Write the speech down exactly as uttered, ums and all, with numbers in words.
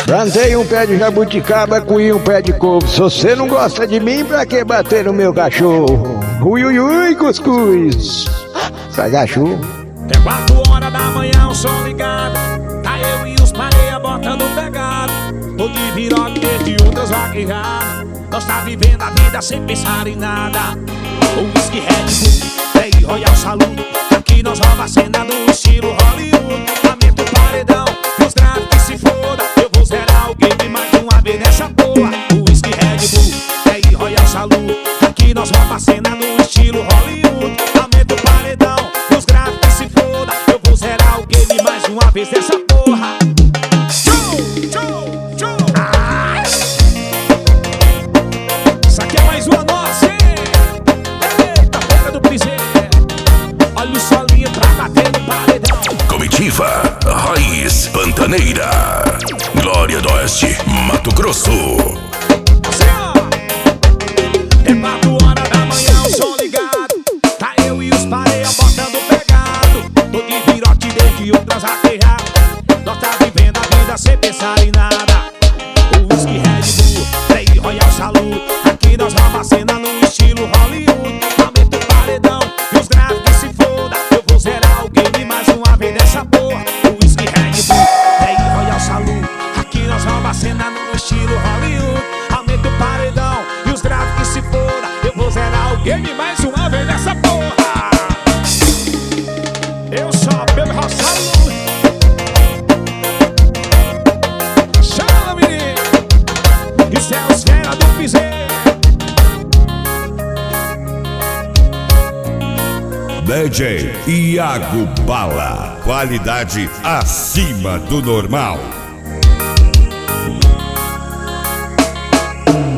Plantei um pé de jabuticaba, coí um pé de couve. Se você não gosta de mim, pra que bater no meu cachorro? Ui, ui, ui, cuscuz. Sai cachorro. É quatro horas da manhã, o som ligado. Tá eu e os pareia botando pegado. Tô de virote de outras vaquejadas. Nós tá vivendo a vida sem pensar em nada. O whisky Red Bull, Play Royal Saludo. Aqui nós rouba a cena do estilo Hollywood. Aumenta o paredão e os graves que se foda. Eu vou zerar o game mais uma vez nessa porra. O whisky Red Bull, Play Royal Saludo. Aqui nós rouba a cena do estilo Hollywood. Aumenta o paredão e os graves que se foda. Eu vou zerar o game mais uma vez nessa porra. Tchau, tchau, tchau. Ah! Isso aqui é mais uma nossa, hein? Eita, boca do piseiro. Olha o solinho pra bater no paredão. Comitiva Raiz Pantaneira, Glória do Oeste, Mato Grosso. Assim, ó. É quatro horas da manhã, o som ligado. Tá eu e os pareia botando pegado. Tô de virote desde outras aterradas. Nós tá vivendo a vida sem pensar em nada. O whisky Red Bull, Play Royal Saludo. Aqui nós rouba a cena no estilo Hollywood. Aumenta o paredão e os graves que se foda. Eu vou zerar o game mais uma vez nessa porra. O whisky Red Bull, Play Royal Saludo. Aqui nós rouba a cena no estilo Hollywood. Aumenta o paredão e os graves que se foda. Eu vou zerar o game mais uma vez nessa porra. Eu só bebo Roçalu. Chama, menino. Isso é os fera do piseiro. D J Iago Bala, qualidade acima do normal.